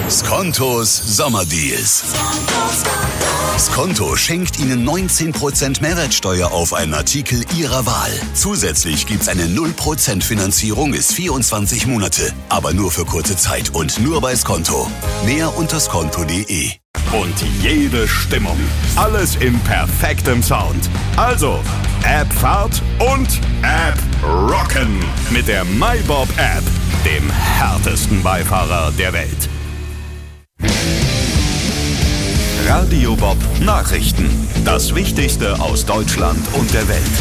Skontos Sommerdeals. Skonto schenkt Ihnen 19% Mehrwertsteuer auf einen Artikel Ihrer Wahl. Zusätzlich gibt's eine 0% Finanzierung bis 24 Monate. Aber nur für kurze Zeit und nur bei Skonto. Mehr unter skonto.de. Und jede Stimmung. Alles in perfektem Sound. Also, App Fahrt und App Rocken. Mit der MyBob App, dem härtesten Beifahrer der Welt. Radio Bob Nachrichten. Das Wichtigste aus Deutschland und der Welt.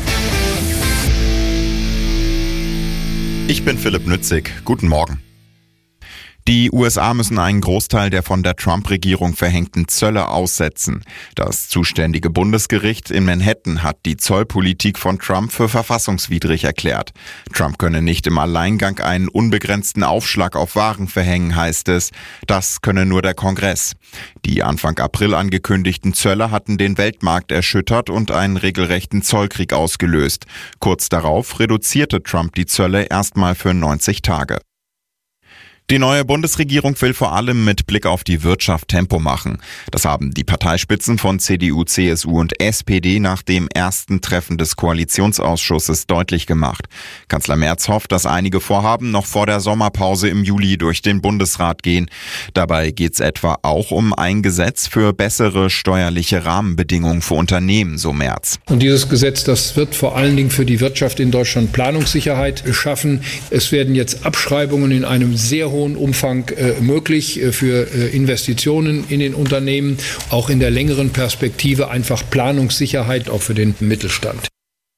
Ich bin Philipp Nützig. Guten Morgen. Die USA müssen einen Großteil der von der Trump-Regierung verhängten Zölle aussetzen. Das zuständige Bundesgericht in Manhattan hat die Zollpolitik von Trump für verfassungswidrig erklärt. Trump könne nicht im Alleingang einen unbegrenzten Aufschlag auf Waren verhängen, heißt es. Das könne nur der Kongress. Die Anfang April angekündigten Zölle hatten den Weltmarkt erschüttert und einen regelrechten Zollkrieg ausgelöst. Kurz darauf reduzierte Trump die Zölle erstmal für 90 Tage. Die neue Bundesregierung will vor allem mit Blick auf die Wirtschaft Tempo machen. Das haben die Parteispitzen von CDU, CSU und SPD nach dem ersten Treffen des Koalitionsausschusses deutlich gemacht. Kanzler Merz hofft, dass einige Vorhaben noch vor der Sommerpause im Juli durch den Bundesrat gehen. Dabei geht es etwa auch um ein Gesetz für bessere steuerliche Rahmenbedingungen für Unternehmen, so Merz. Und dieses Gesetz, das wird vor allen Dingen für die Wirtschaft in Deutschland Planungssicherheit schaffen. Es werden jetzt Abschreibungen in einem sehr hohen Umfang möglich für Investitionen in den Unternehmen, auch in der längeren Perspektive einfach Planungssicherheit auch für den Mittelstand.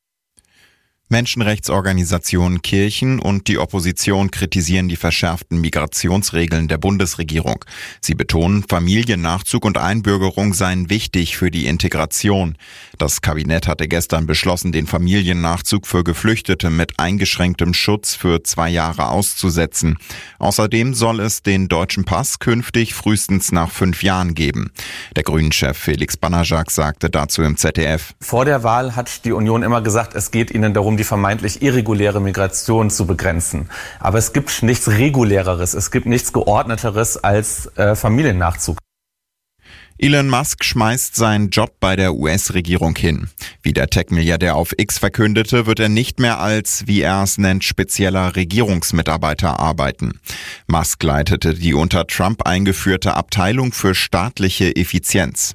Menschenrechtsorganisationen, Kirchen und die Opposition kritisieren die verschärften Migrationsregeln der Bundesregierung. Sie betonen, Familiennachzug und Einbürgerung seien wichtig für die Integration. Das Kabinett hatte gestern beschlossen, den Familiennachzug für Geflüchtete mit eingeschränktem Schutz für 2 Jahre auszusetzen. Außerdem soll es den deutschen Pass künftig frühestens nach 5 Jahren geben. Der Grünen-Chef Felix Banajak sagte dazu im ZDF: Vor der Wahl hat die Union immer gesagt, es geht ihnen darum, die vermeintlich irreguläre Migration zu begrenzen. Aber es gibt nichts Reguläreres, es gibt nichts Geordneteres als Familiennachzug. Elon Musk schmeißt seinen Job bei der US-Regierung hin. Wie der Tech-Milliardär auf X verkündete, wird er nicht mehr als, wie er es nennt, spezieller Regierungsmitarbeiter arbeiten. Musk leitete die unter Trump eingeführte Abteilung für staatliche Effizienz.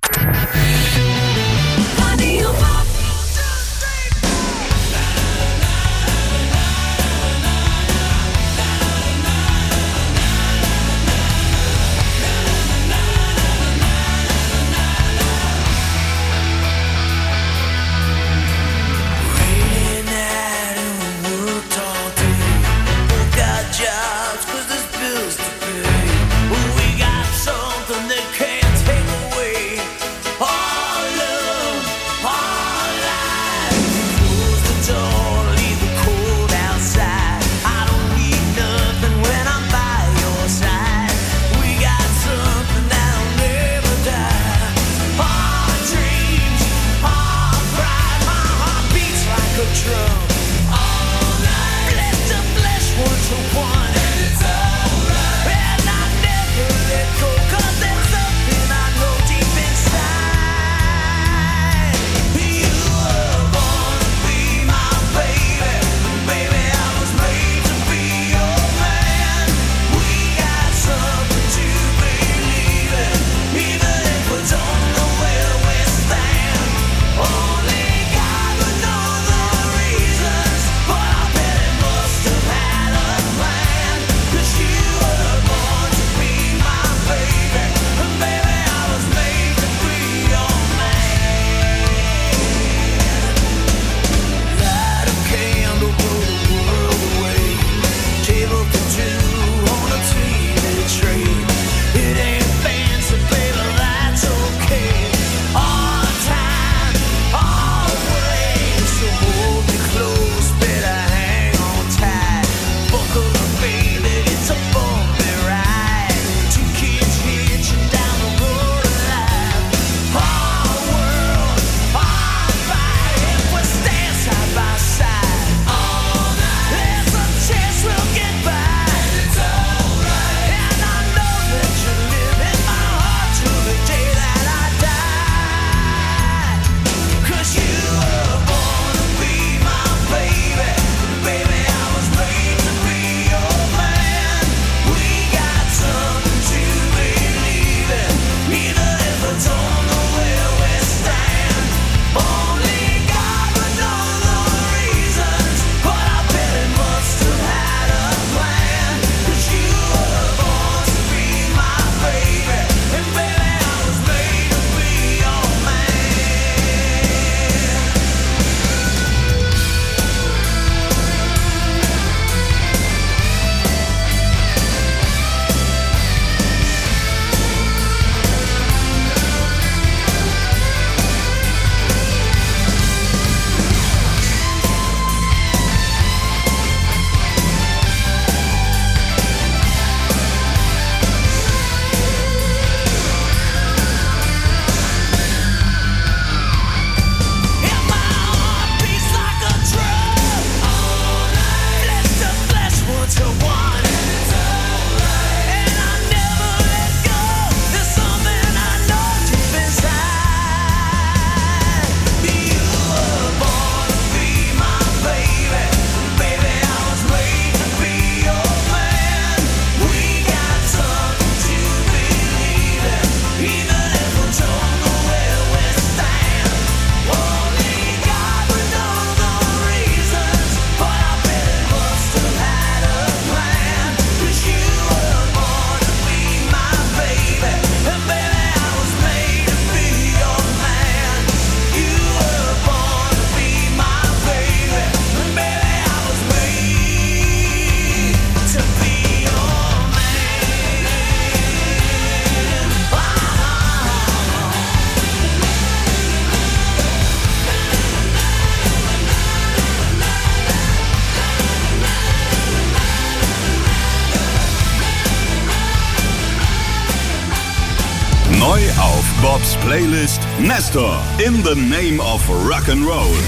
Neu auf Bobs Playlist Nestor in the Name of Rock'n'Roll.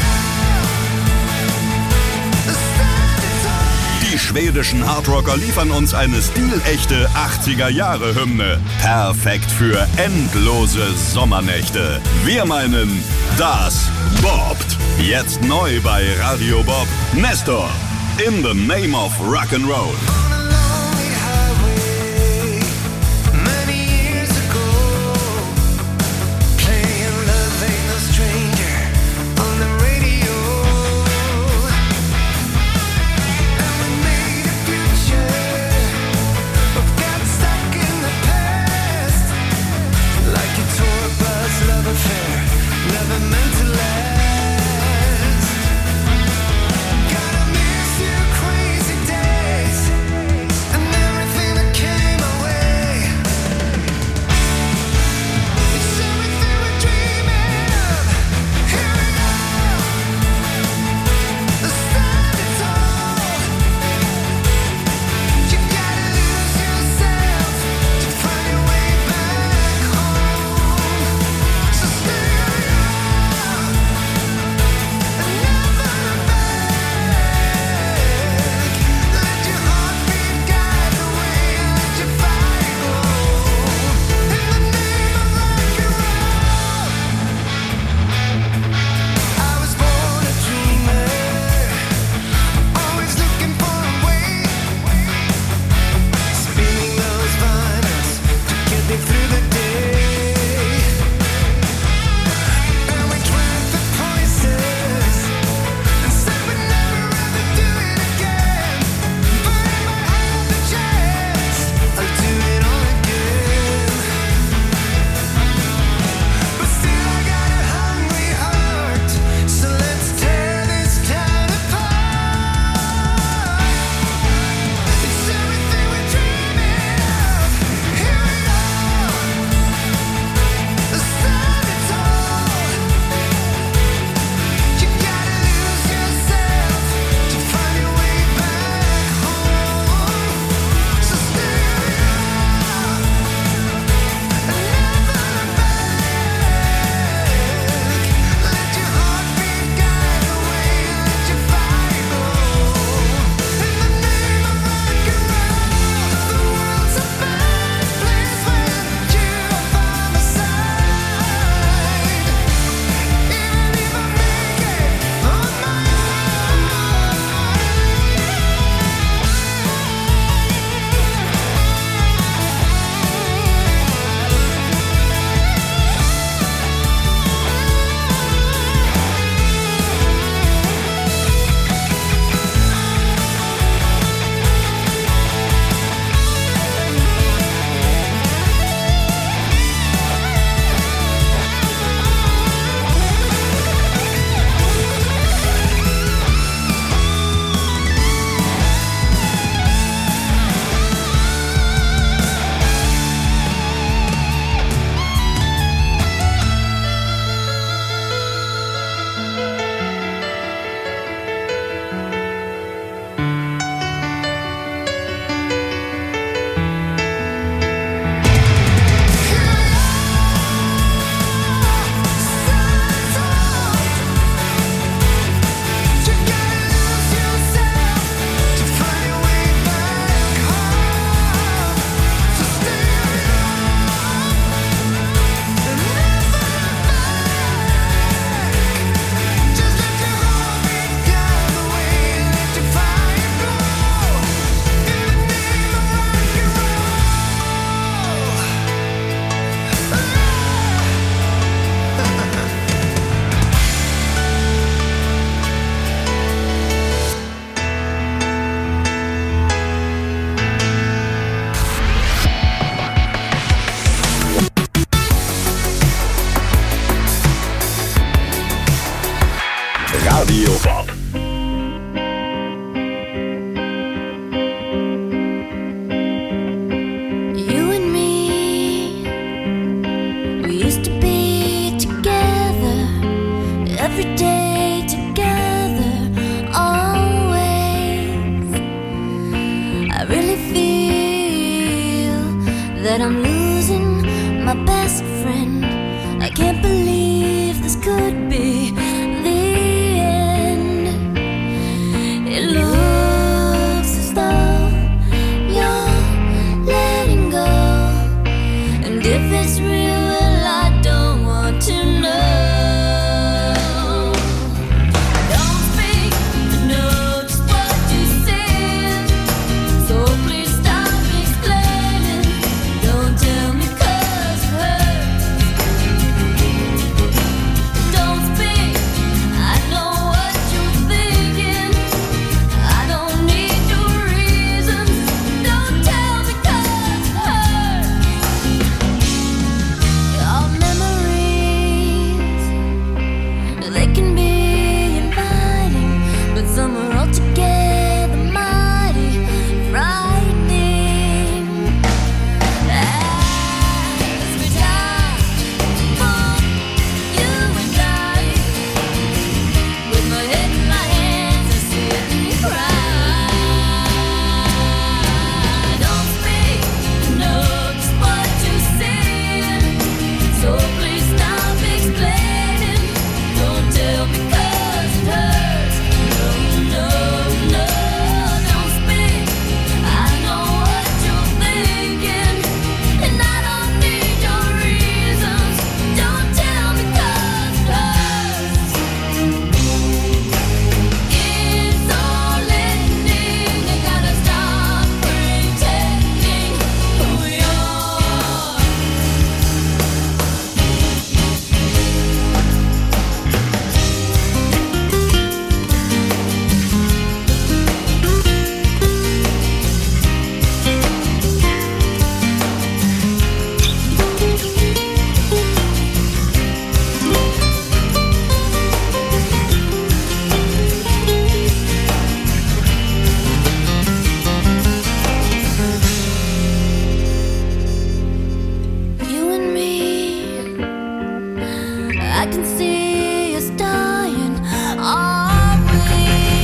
Die schwedischen Hardrocker liefern uns eine stilechte 80er-Jahre-Hymne. Perfekt für endlose Sommernächte. Wir meinen, das bobbt. Jetzt neu bei Radio Bob. Nestor, in the Name of Rock'n'Roll. Radio Bob. You and me, we used to be together, every day together, always. I really feel that I'm losing my my best friend. I can't believe this could be the end. It looks as though you're letting go, and if it's real, well, I don't want to know. Don't speak, I know just what you said, so please stop explaining. Don't tell me 'cause it hurts. Don't speak, I know what you're thinking. I don't need your reasons. Don't tell me 'cause it hurts. Our memories, they can be inviting, but some are altogether mighty frightening. As we die for you and I, with my head in my hands, I sit and cry. Don't speak, I know just what you said, so please stop explaining. Don't tell me 'cause it hurts. No, no, no, don't speak. I know what you're thinking, and I don't need your reasons. Don't tell me 'cause it hurts. It's all ending. You gotta stop pretending who you are. You and me, I can see us dying, are we?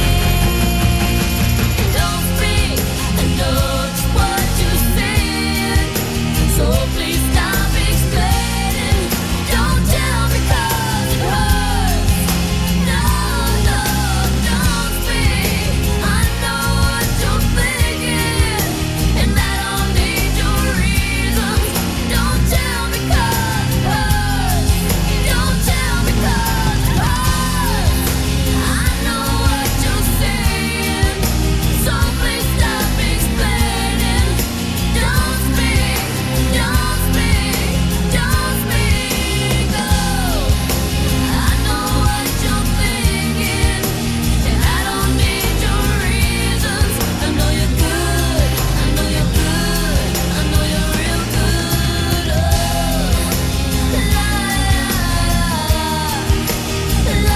Don't speak, I know just what you said, so please stop explaining. Don't tell me 'cause it hurts. No, no, don't speak. I know what you're thinking, and I don't need your reasons. Don't tell me 'cause it hurts. Don't tell me 'cause it hurts. I know what you're saying, so please stop explaining. Don't speak, don't speak, don't speak. Oh, I know what you're thinking, and I don't need your reasons. I know you're good, I know you're good, I know you're real good. Oh, la la la la.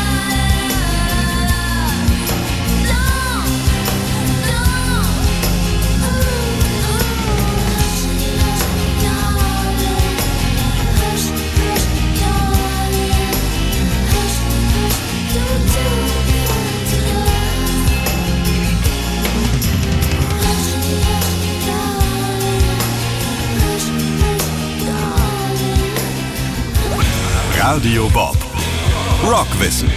Radio Bob. Rockwissen.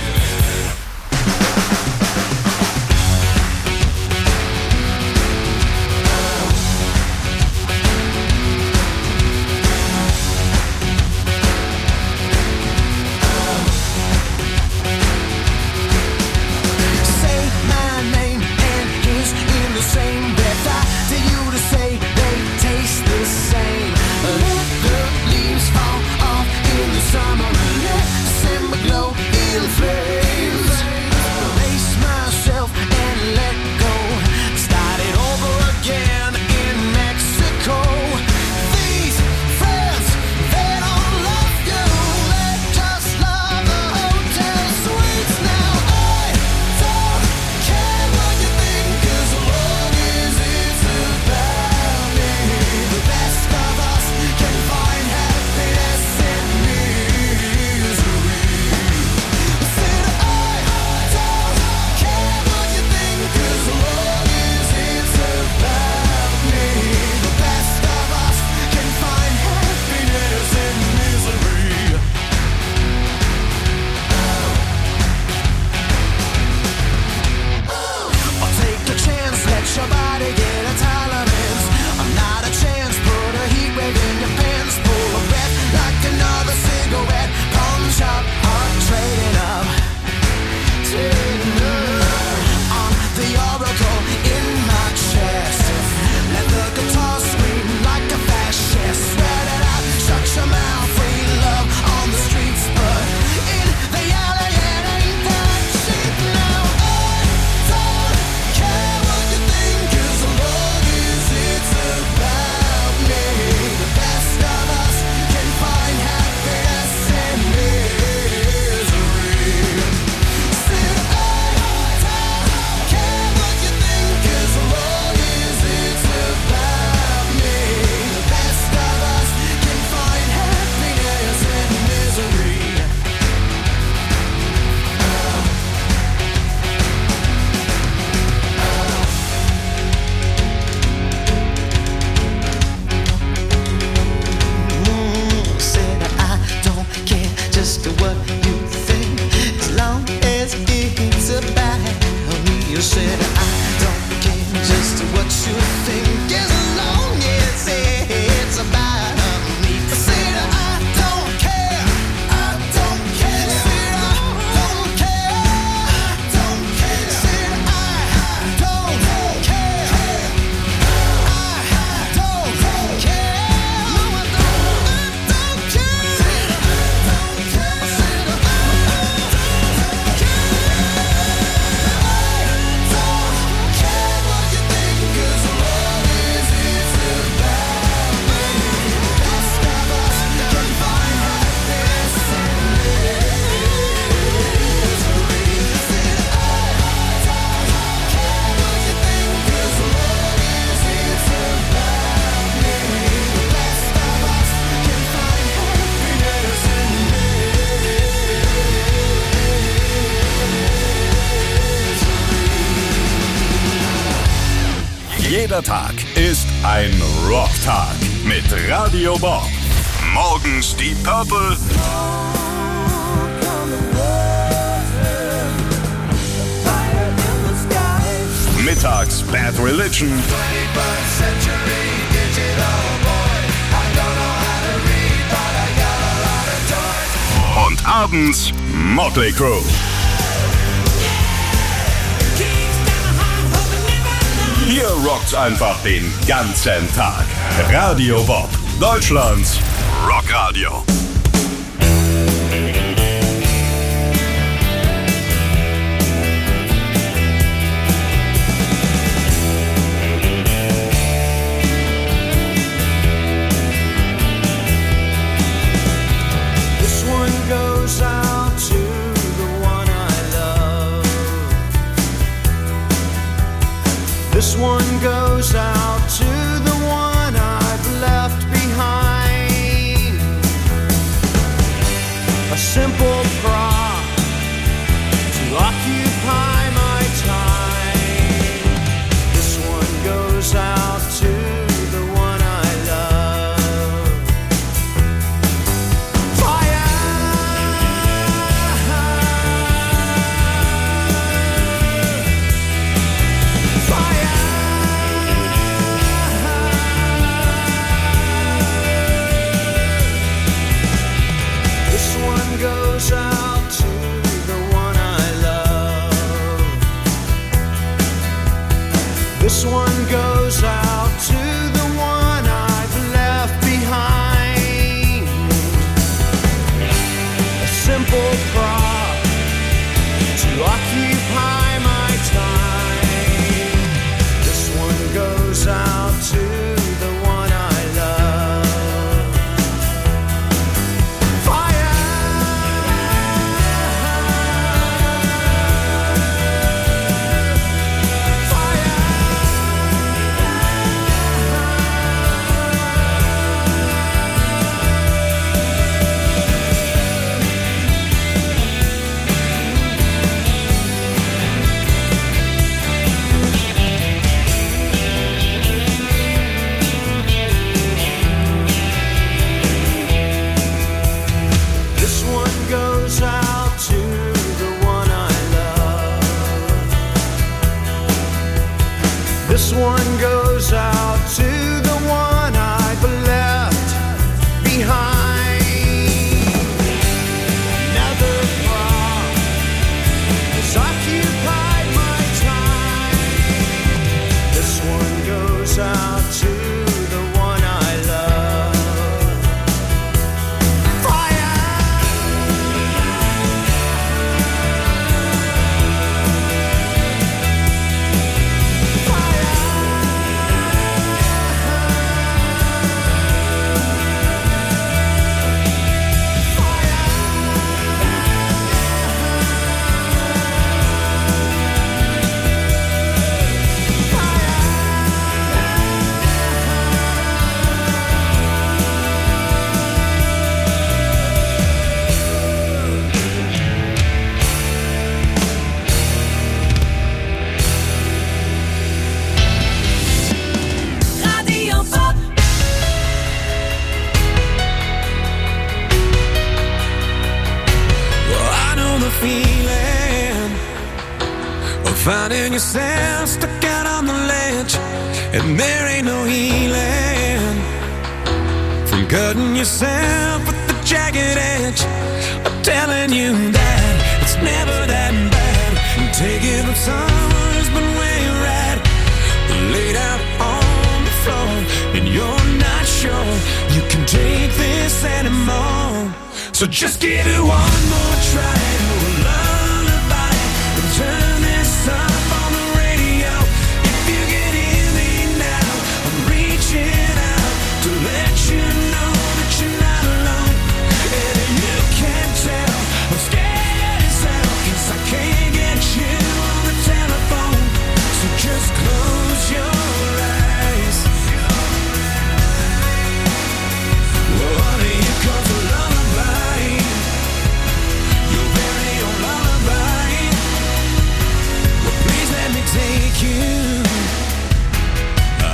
Say my name and his in the same breath. I tell you to say they taste the same. Let the leaves fall off in the summer. Let December glow in flames. They smell Jeder Tag ist ein Rocktag mit Radio Bob. Morgens die Purple. Mittags Bad Religion. Und abends Motley Crue. Hier rockt's einfach den ganzen Tag. Radio Bob, Deutschlands Rockradio. This one goes out to the one I've left behind. A simple prop to occupy my time. This one goes out to the one I love. Fire! Goes out to the one I love. This one goes out to the one I've left behind. A simple prop to occupy my time. This one goes out to the one I love. This one goes out to the one I've left behind. Another prop has occupied my time. This one goes out to the one I love. Radio Bob. Well, I know the feeling of finding yourself stuck out on the ledge, and there ain't no healing from cutting yourself with the jagged edge. I'm telling you that it's never that bad. And taking up summer's been where you're at, laid out on the floor, and you're not sure you can take this anymore. So just give it one more try to a lullaby and turn this up on the radio. If you can hear me now, I'm reaching out to let you know that you're not alone. And if you can't tell, I'm scared as hell, 'cause I can't get you on the telephone. So just close your eyes. Well, honey, here comes a lullaby, your very own lullaby. Well, please let me take you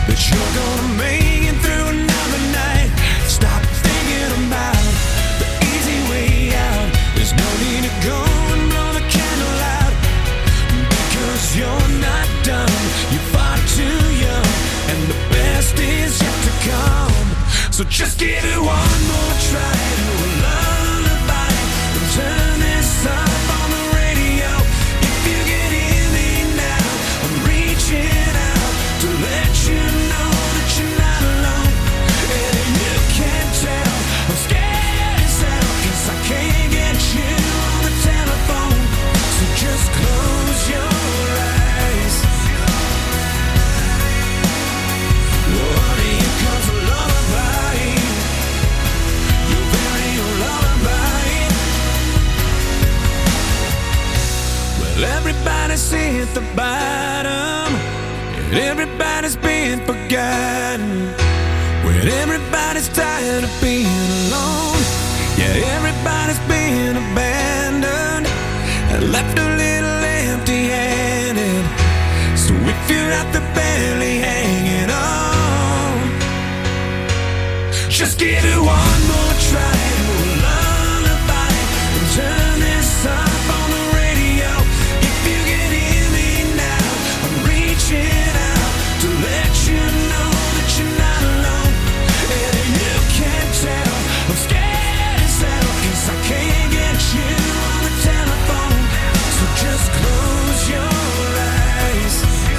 that you're gonna make it through another night. Stop thinking about the easy way out. There's no need to go and blow the candle out, because you're not done. You're far too young, and the best is yet to come. So just give it one more try to a lullaby, and turn this up on the radio. If you can hear me now, I'm reaching out to let you know that you're not alone. And if you can't tell, I'm scared as hell, 'cause I can't get you on the telephone. So just close your eyes. Oh, honey, here comes a lullaby. Your very own lullaby. Well, everybody's hit the bottom, and everybody's been forgotten. When everybody's tired of being alone, yeah, everybody's been abandoned and left a little empty-handed. So if you're out there barely hanging on, just give it one more try to a lullaby, and turn this up on the radio. If you can hear me now, I'm reaching out to let you know that you're not alone. And if you can't tell, I'm scared as hell, 'cause I can't get you on the telephone. So just close your eyes.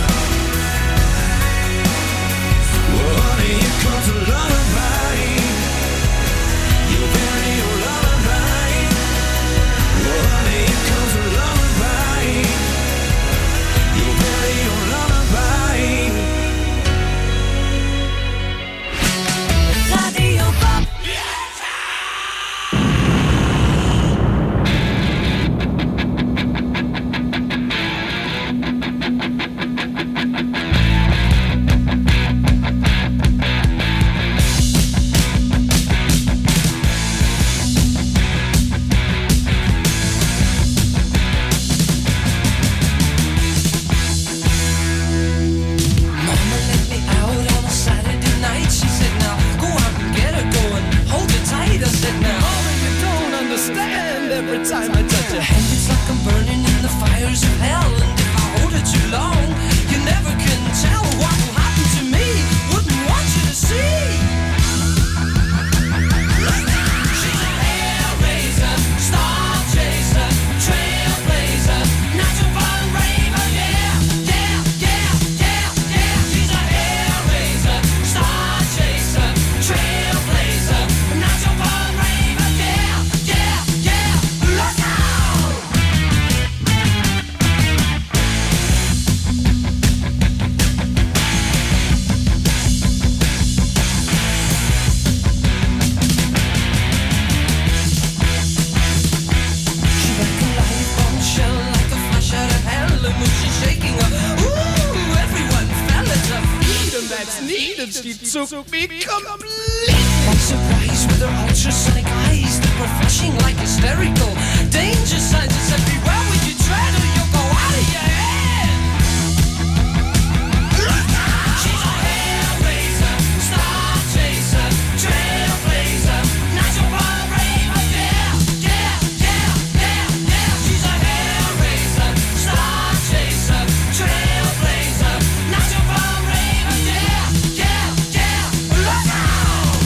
Oh, honey, here comes a lullaby. Your very own lullaby. Oh, honey, here comes a lullaby. Your very own lullaby. Radio Pop. Mama let me out on a Saturday night. She said, now go out and get her going. Hold her tight. I said, now Mama, you don't understand. Every time I touch her hand, it's like I'm burning in the fires of hell. And if I hold her too long, you never can tell what will happen to me. Wouldn't want you to see. She's a hellraiser, star chaser, trailblazer, natural born raver, yeah, yeah, yeah, yeah, yeah. She's a hellraiser, star chaser, trailblazer, natural born raver, yeah, yeah, yeah. Look out! She like a light bombshell, like a flash out of hell. And when she's shaking up, ooh, everyone fell at her feet. And that's neat, and she took me completely by surprise with her ultrasonic eyes that were flashing like hysterical danger signs. It said, beware when you tread or you'll go out of your head. She's a hellraiser, star chaser, trailblazer, natural born raver, yeah, yeah, yeah, yeah, yeah. She's a hellraiser, star chaser, trailblazer, natural born raver, yeah, yeah, yeah. Look out!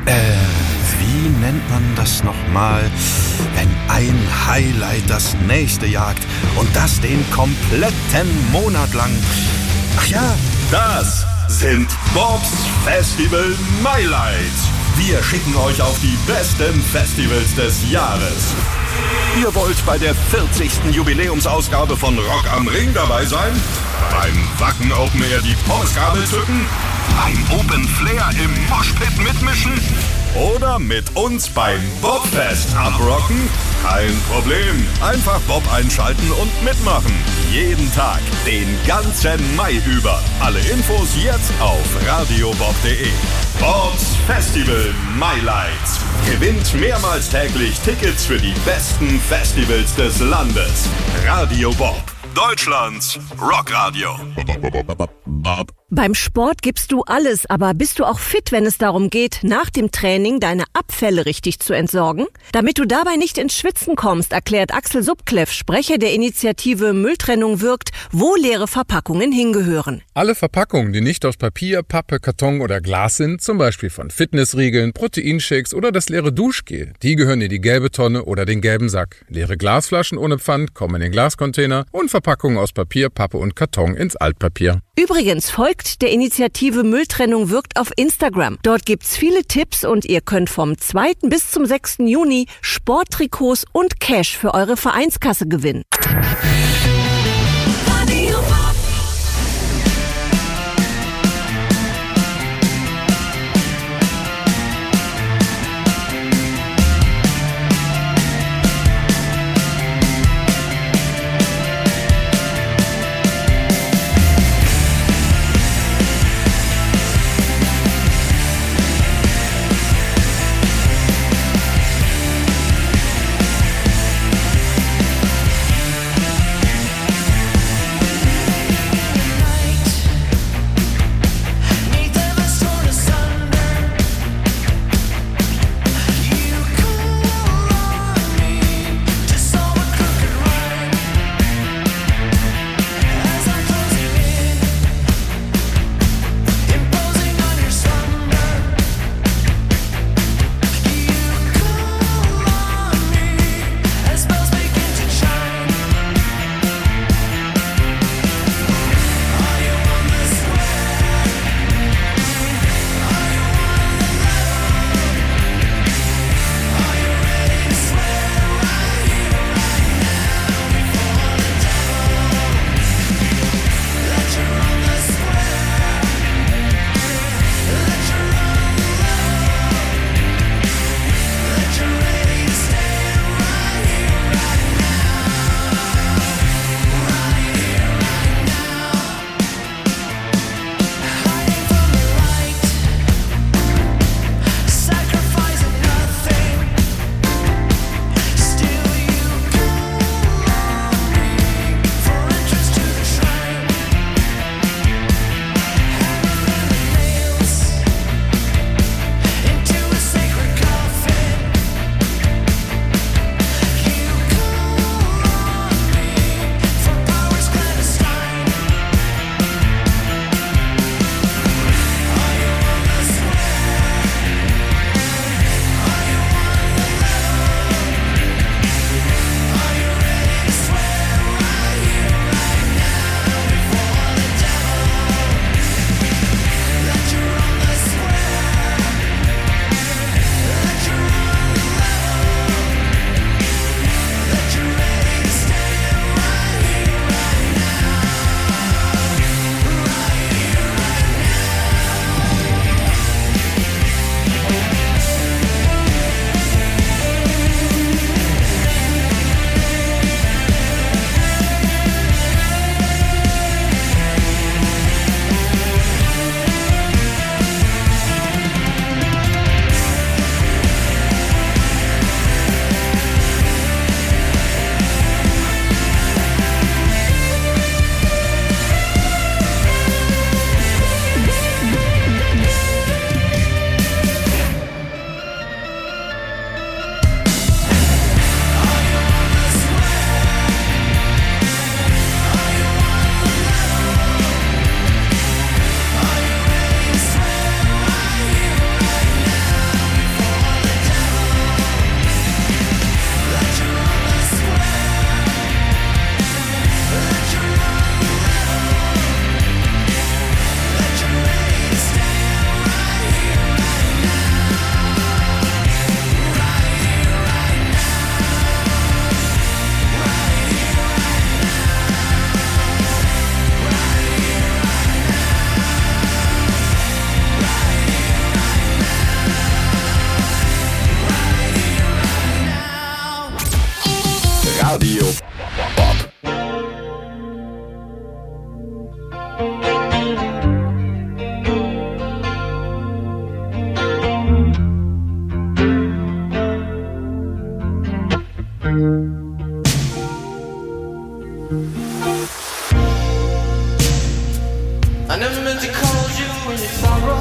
Wie nennt man das nochmal, wenn ein Highlight das nächste jagt und das den kompletten Monat lang? Ach ja, Das sind Bobs Festival Highlights. Wir schicken euch auf die besten Festivals des Jahres. Ihr wollt bei der 40. Jubiläumsausgabe von Rock am Ring dabei sein? Beim Wacken Open Air die Pommesgabel zücken? Beim Open Flair im Moshpit mitmischen? Oder mit uns beim Bobfest abrocken? Kein Problem. Einfach Bob einschalten und mitmachen. Jeden Tag, den ganzen Mai über. Alle Infos jetzt auf radiobob.de. Bobs Festival Highlights. Gewinnt mehrmals täglich Tickets für die besten Festivals des Landes. Radio Bob, Deutschlands Rockradio. Beim Sport gibst du alles, aber bist du auch fit, wenn es darum geht, nach dem Training deine Abfälle richtig zu entsorgen? Damit du dabei nicht ins Schwitzen kommst, erklärt Axel Subkleff, Sprecher der Initiative Mülltrennung wirkt, wo leere Verpackungen hingehören. Alle Verpackungen, die nicht aus Papier, Pappe, Karton oder Glas sind, zum Beispiel von Fitnessriegeln, Proteinshakes oder das leere Duschgel, die gehören in die gelbe Tonne oder den gelben Sack. Leere Glasflaschen ohne Pfand kommen in den Glascontainer und Verpackungen aus Papier, Pappe und Karton ins Altpapier. Übrigens folgt der Initiative Mülltrennung wirkt auf Instagram. Dort gibt's viele Tipps und ihr könnt vom 2. bis zum 6. Juni Sporttrikots und Cash für eure Vereinskasse gewinnen. Radio Bob.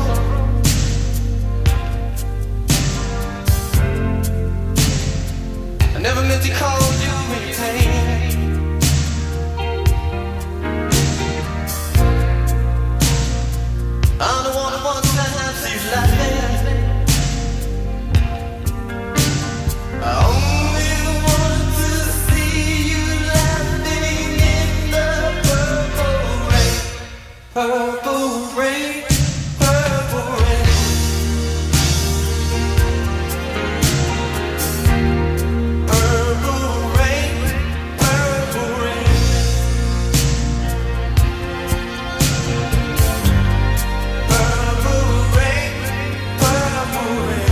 I never meant to cause you any pain. I'm the one who wants to see you laughing. I only want to see you laughing in the purple rain. Purple rain, purple rain. Purple rain, purple rain. Purple rain, purple rain.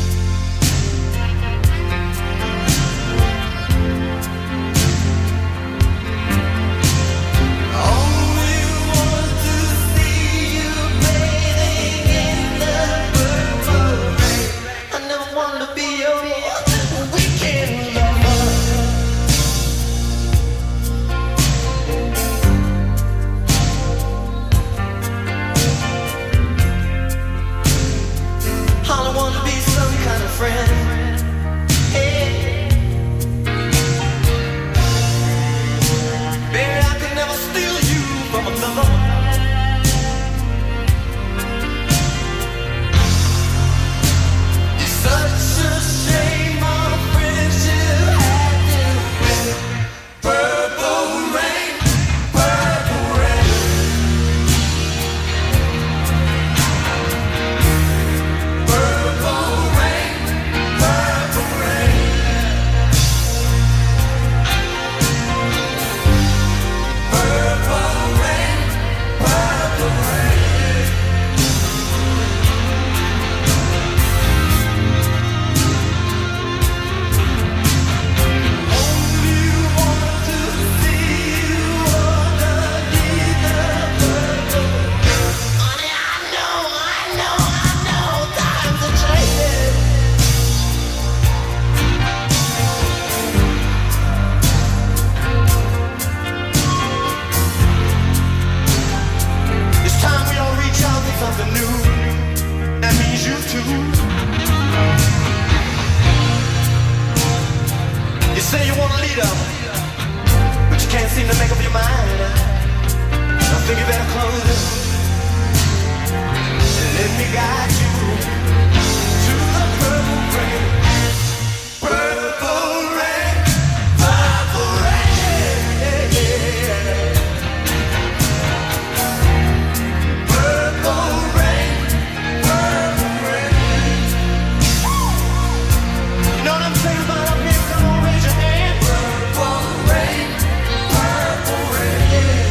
Only want to see you bathing in the purple rain. I never wanted to be your weekend lover. I don't want to be some kind of friend. Hey. Baby, I could never steal you from another. It's such a shame our friendship had to end. Purple rain, purple rain. Purple rain, purple rain. Purple rain, purple rain. Only want to see you underneath the purple. Honey, I know, times are changing. It's time we all reach out for something new. That means you too. You say you want a leader, but you can't seem to make up your mind. I think you better close it and let me guide you to the purple rain. Purple rain, purple rain. Purple rain, purple rain. You know what I'm saying about up here? Come on, raise your hand. Purple rain, purple rain.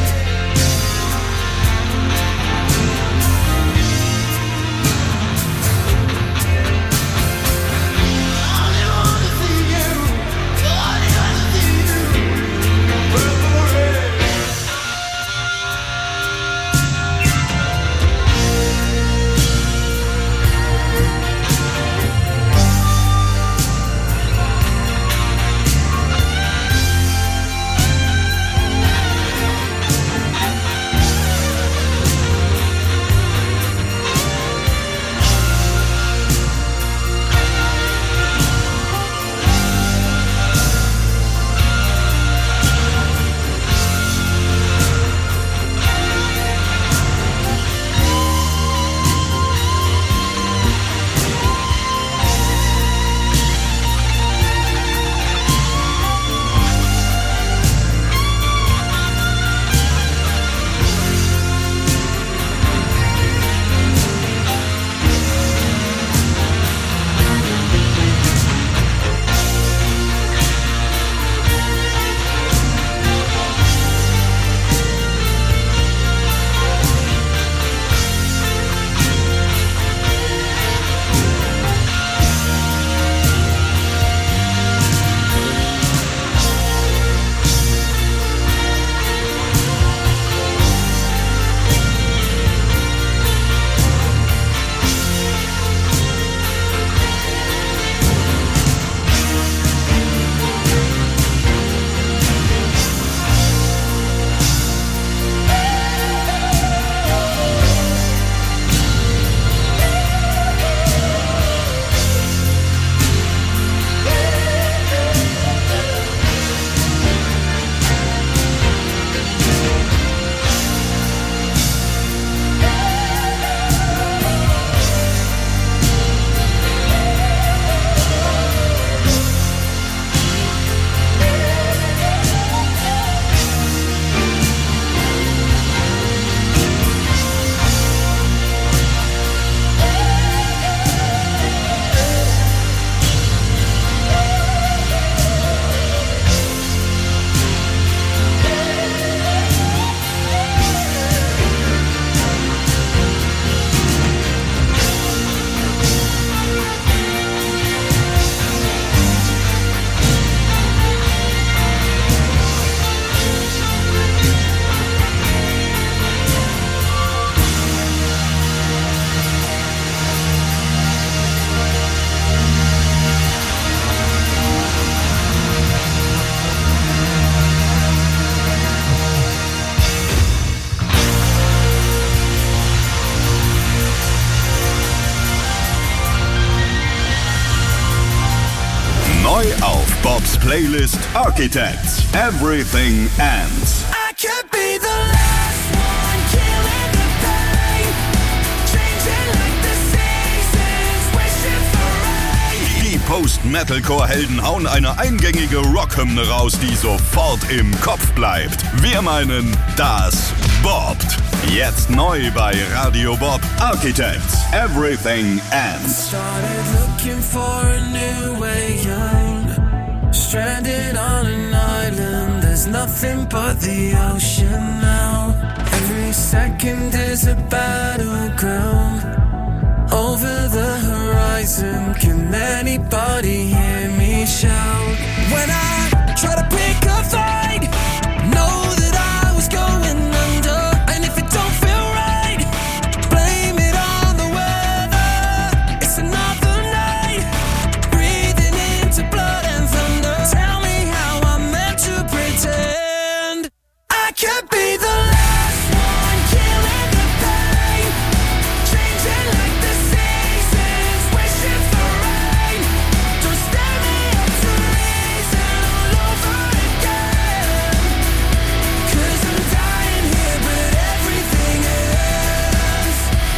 Bobs Playlist Architects. Everything Ends. I could be the last one killing the pain, changing like the seasons, wishing for rain. Die Post-Metalcore-Helden hauen eine eingängige Rockhymne raus, die sofort im Kopf bleibt. Wir meinen, das bobbt. Jetzt neu bei Radio Bob. Architects. Everything Ends. Started looking for a new way out. Stranded on an island, there's nothing but the ocean now. Every second is a battleground. Over the horizon, can anybody hear me shout? When I try to pick a fight, know that I was going under. And if it don't feel right, blame it on the weather. It's another night, breathing into blood and thunder. Tell me how I'm meant to pretend I could be the last one killing the pain, changing like the seasons, wishing for rain. Don't stand me up to reason all over again. 'Cause I'm dying here, but everything ends.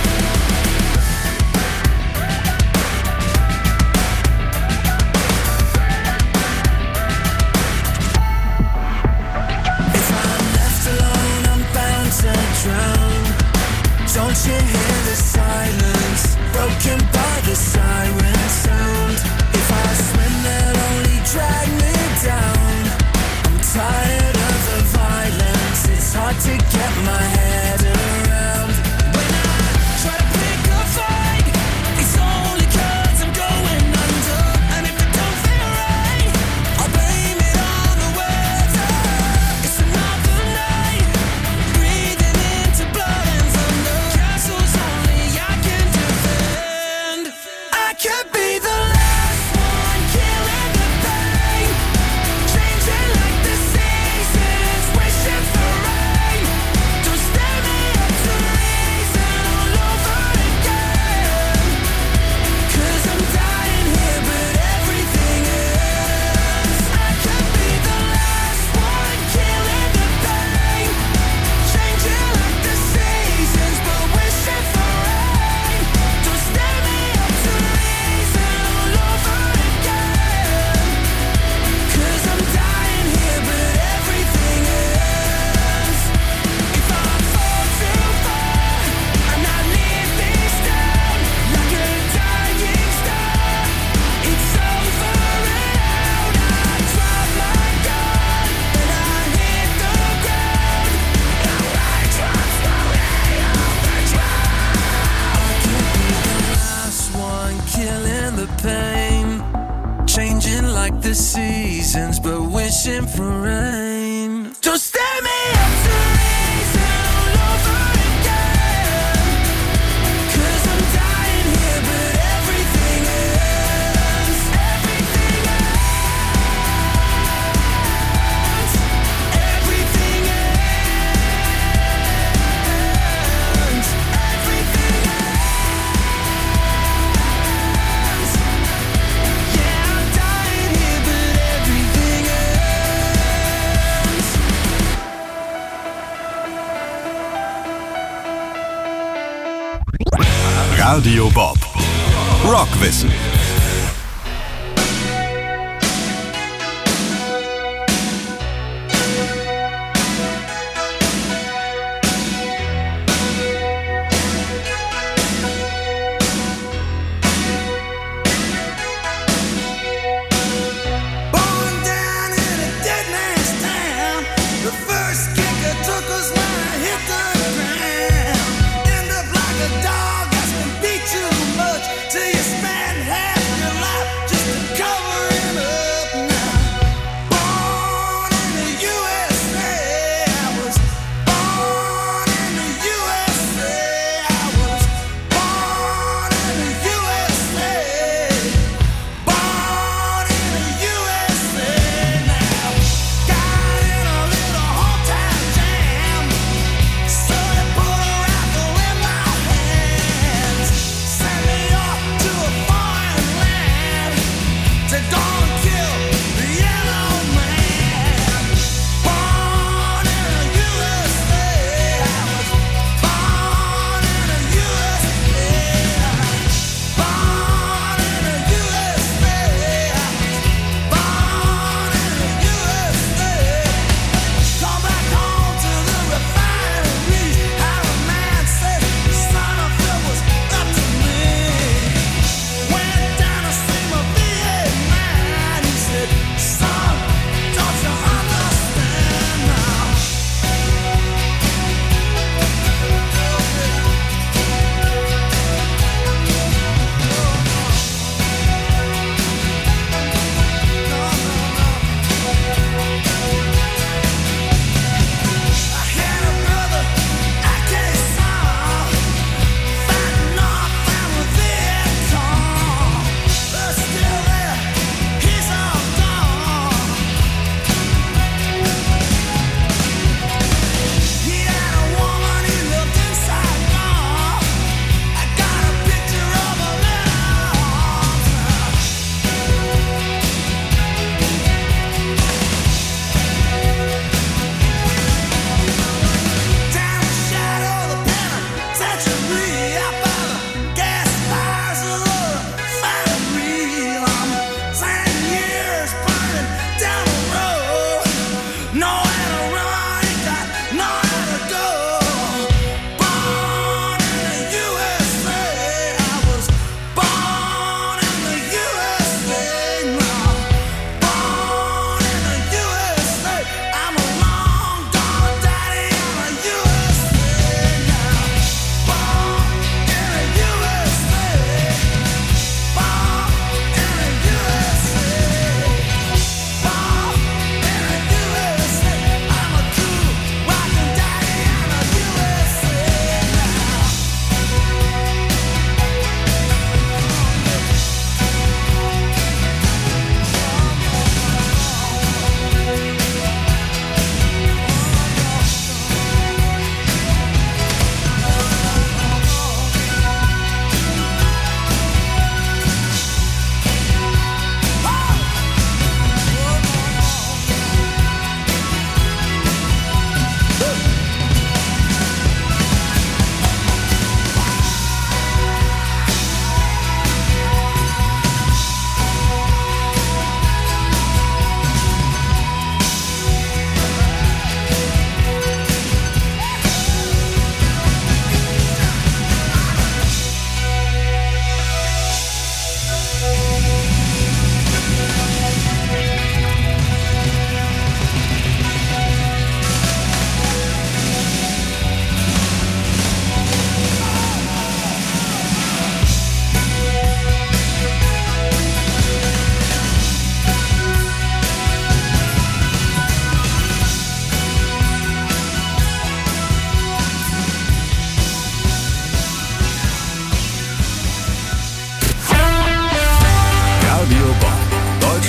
If I'm left alone, I'm bound to drown. Don't you hear the silence, broken by the siren sound? If I swim, they'll only drag me down. I'm tired of the violence, it's hard to get my head around. When I try to pick a fight, it's only 'cause I'm going under. And if it don't feel right, I'll blame it on the weather. It's another night, breathing into blood and thunder. Castles only I can defend. I could be the last one killing the pain, changing like the seasons, wishing for rain. Don't stand me up to reason all over again. 'Cause I'm dying here, but everything ends. I could be the last one killing the pain, changing like the seasons, but wishing for rain. Don't stand me up to reason all over again. 'Cause I'm dying here, but everything ends. If I fall too far, I'm not leaving down like a dying star. It's over and out. I drop my gun and I hit the ground. And I drop slowly overdrive. I could be the last one killing the pain, changing like the seasons, but wishing for rain. Don't stand me up to reason all over again. 'Cause I'm dying here, but everything ends. Everything ends. Everything ends. Everything ends. Yeah, I'm dying here, but everything ends. Radio Bob. Rockwissen. Born down in a dead man's town. The first kicker took us when I hit the ground. End up like a dog that's been beat too much till you spend half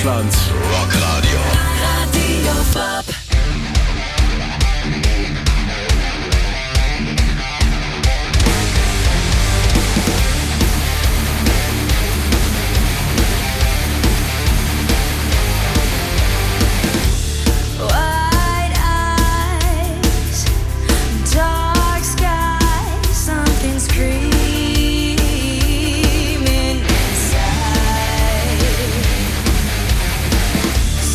Deutschlands Rockradio. Radio Bob. Wide eyes, dark sky, something screaming inside.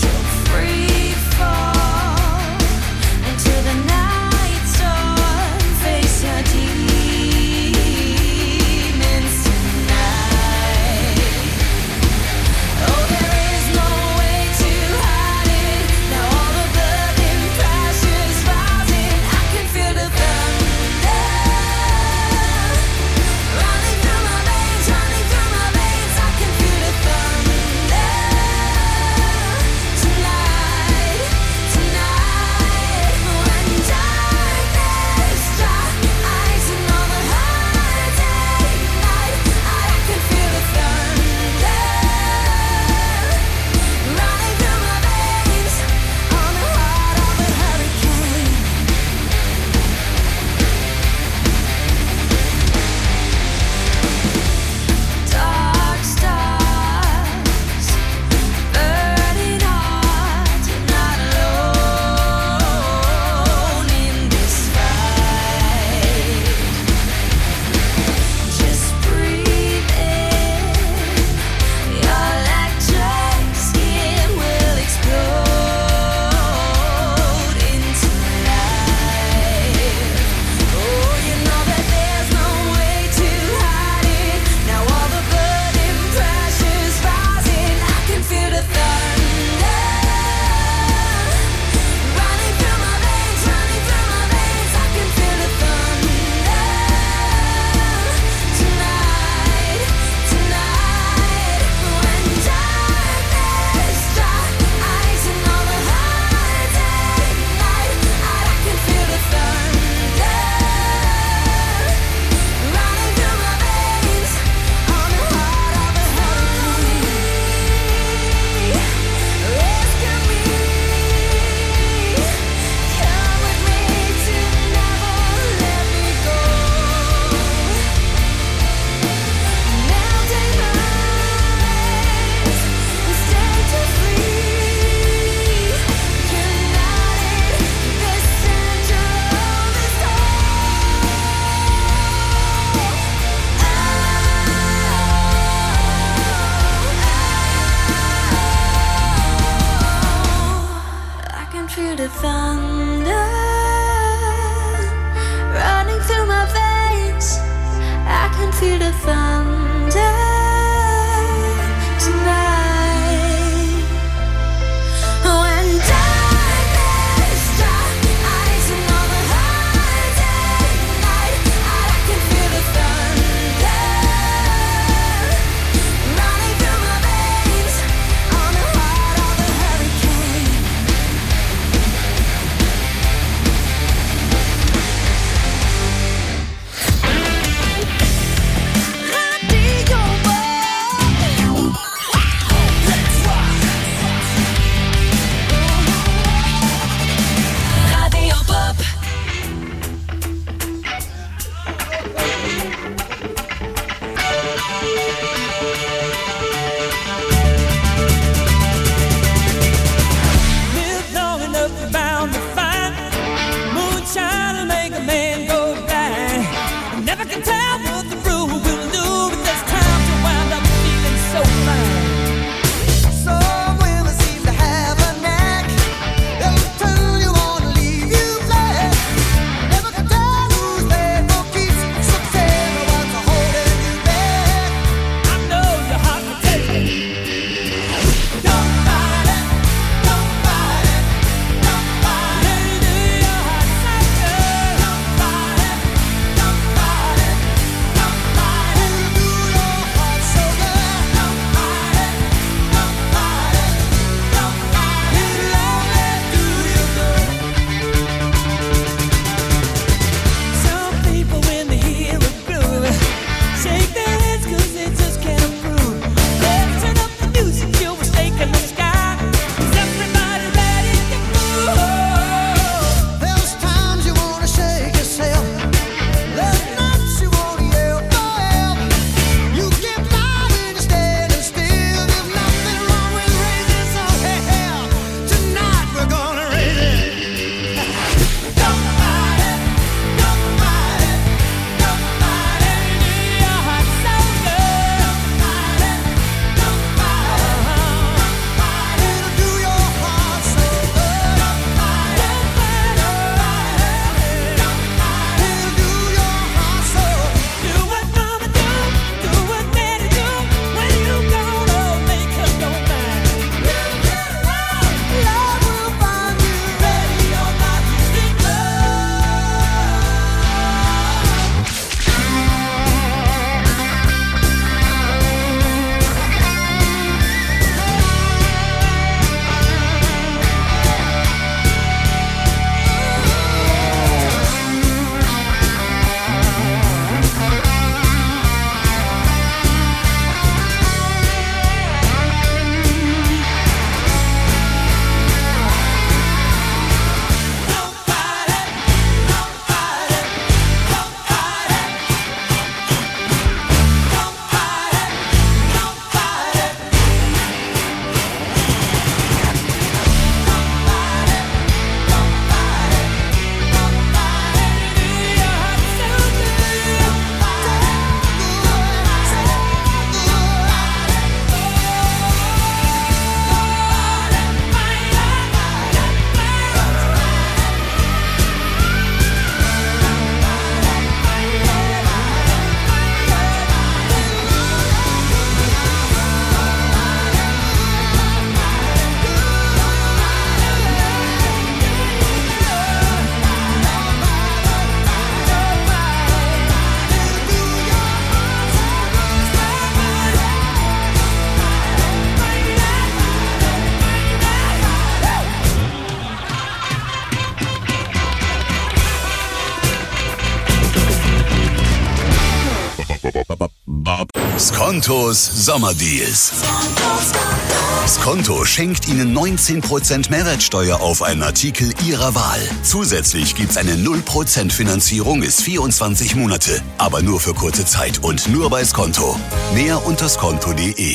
Bob. Skontos Sommerdeals. Skonto schenkt Ihnen 19% Mehrwertsteuer auf einen Artikel Ihrer Wahl. Zusätzlich gibt's eine 0% Finanzierung bis 24 Monate. Aber nur für kurze Zeit und nur bei Skonto. Mehr unter skonto.de.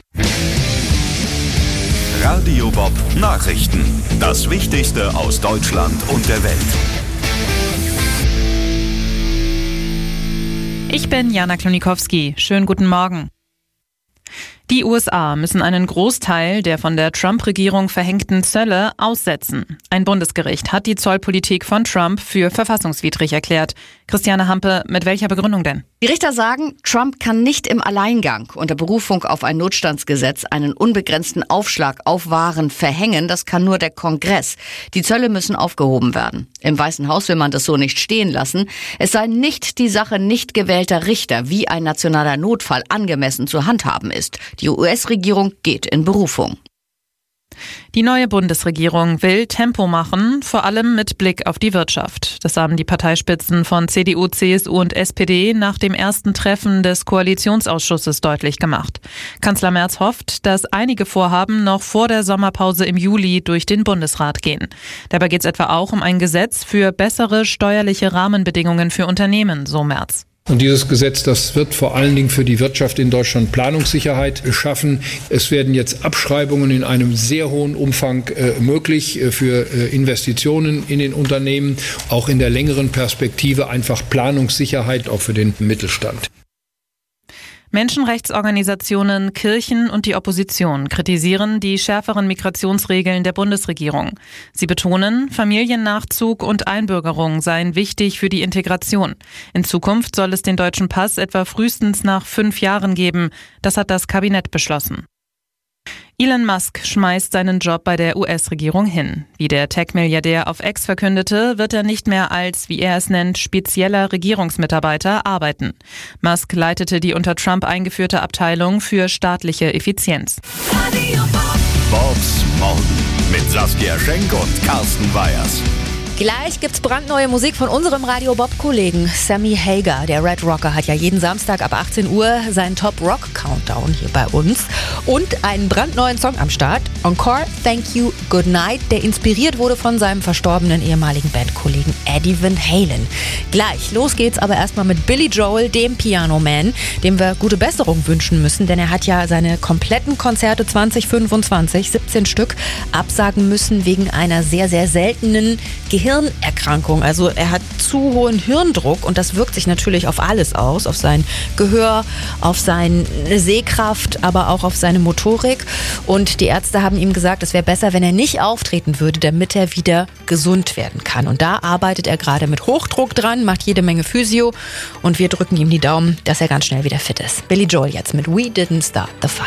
Radio Bob Nachrichten. Das Wichtigste aus Deutschland und der Welt. Ich bin Jana Klonikowski. Schönen guten Morgen. Die USA müssen einen Großteil der von der Trump-Regierung verhängten Zölle aussetzen. Ein Bundesgericht hat die Zollpolitik von Trump für verfassungswidrig erklärt. Christiane Hampe, mit welcher Begründung denn? Die Richter sagen, Trump kann nicht im Alleingang unter Berufung auf ein Notstandsgesetz einen unbegrenzten Aufschlag auf Waren verhängen. Das kann nur der Kongress. Die Zölle müssen aufgehoben werden. Im Weißen Haus will man das so nicht stehen lassen. Es sei nicht die Sache nicht gewählter Richter, wie ein nationaler Notfall angemessen zu handhaben ist. Die US-Regierung geht in Berufung. Die neue Bundesregierung will Tempo machen, vor allem mit Blick auf die Wirtschaft. Das haben die Parteispitzen von CDU, CSU und SPD nach dem ersten Treffen des Koalitionsausschusses deutlich gemacht. Kanzler Merz hofft, dass einige Vorhaben noch vor der Sommerpause im Juli durch den Bundesrat gehen. Dabei geht es etwa auch um ein Gesetz für bessere steuerliche Rahmenbedingungen für Unternehmen, so Merz. Und dieses Gesetz, das wird vor allen Dingen für die Wirtschaft in Deutschland Planungssicherheit schaffen. Es werden jetzt Abschreibungen in einem sehr hohen Umfang möglich für Investitionen in den Unternehmen, auch in der längeren Perspektive einfach Planungssicherheit auch für den Mittelstand. Menschenrechtsorganisationen, Kirchen und die Opposition kritisieren die schärferen Migrationsregeln der Bundesregierung. Sie betonen, Familiennachzug und Einbürgerung seien wichtig für die Integration. In Zukunft soll es den deutschen Pass etwa frühestens nach 5 Jahren geben. Das hat das Kabinett beschlossen. Elon Musk schmeißt seinen Job bei der US-Regierung hin. Wie der Tech-Milliardär auf X verkündete, wird er nicht mehr als, wie er es nennt, spezieller Regierungsmitarbeiter arbeiten. Musk leitete die unter Trump eingeführte Abteilung für staatliche Effizienz. Bobs Morgen mit Saskia Schenk und Carsten Weyers. Gleich gibt's brandneue Musik von unserem Radio Bob-Kollegen Sammy Hagar. Der Red Rocker hat ja jeden Samstag ab 18 Uhr seinen Top Rock Countdown hier bei uns. Und einen brandneuen Song am Start. Encore, Thank You, Good Night, der inspiriert wurde von seinem verstorbenen ehemaligen Bandkollegen Eddie Van Halen. Gleich, los geht's aber erstmal mit Billy Joel, dem Piano Man, dem wir gute Besserung wünschen müssen, denn er hat ja seine kompletten Konzerte 2025, 17 Stück, absagen müssen wegen einer sehr, sehr seltenen Gehirnerkrankung. Also er hat zu hohen Hirndruck und das wirkt sich natürlich auf alles aus, auf sein Gehör, auf seine Sehkraft, aber auch auf seine Motorik. Und die Ärzte haben ihm gesagt, es wäre besser, wenn er nicht auftreten würde, damit er wieder gesund werden kann. Und da arbeitet er gerade mit Hochdruck dran, macht jede Menge Physio und wir drücken ihm die Daumen, dass er ganz schnell wieder fit ist. Billy Joel jetzt mit We Didn't Start the Fire.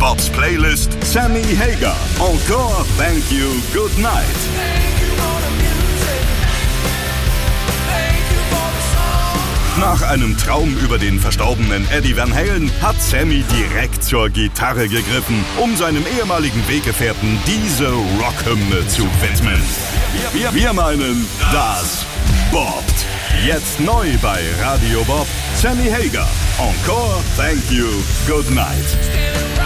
Bobs Playlist Sammy Hagar. Encore Thank You, Good Night. Nach einem Traum über den verstorbenen Eddie Van Halen hat Sammy direkt zur Gitarre gegriffen, um seinem ehemaligen Weggefährten diese Rockhymne zu widmen. Wir meinen, das bobbt. Jetzt neu bei Radio Bob, Sammy Hagar. Encore Thank You, Good Night.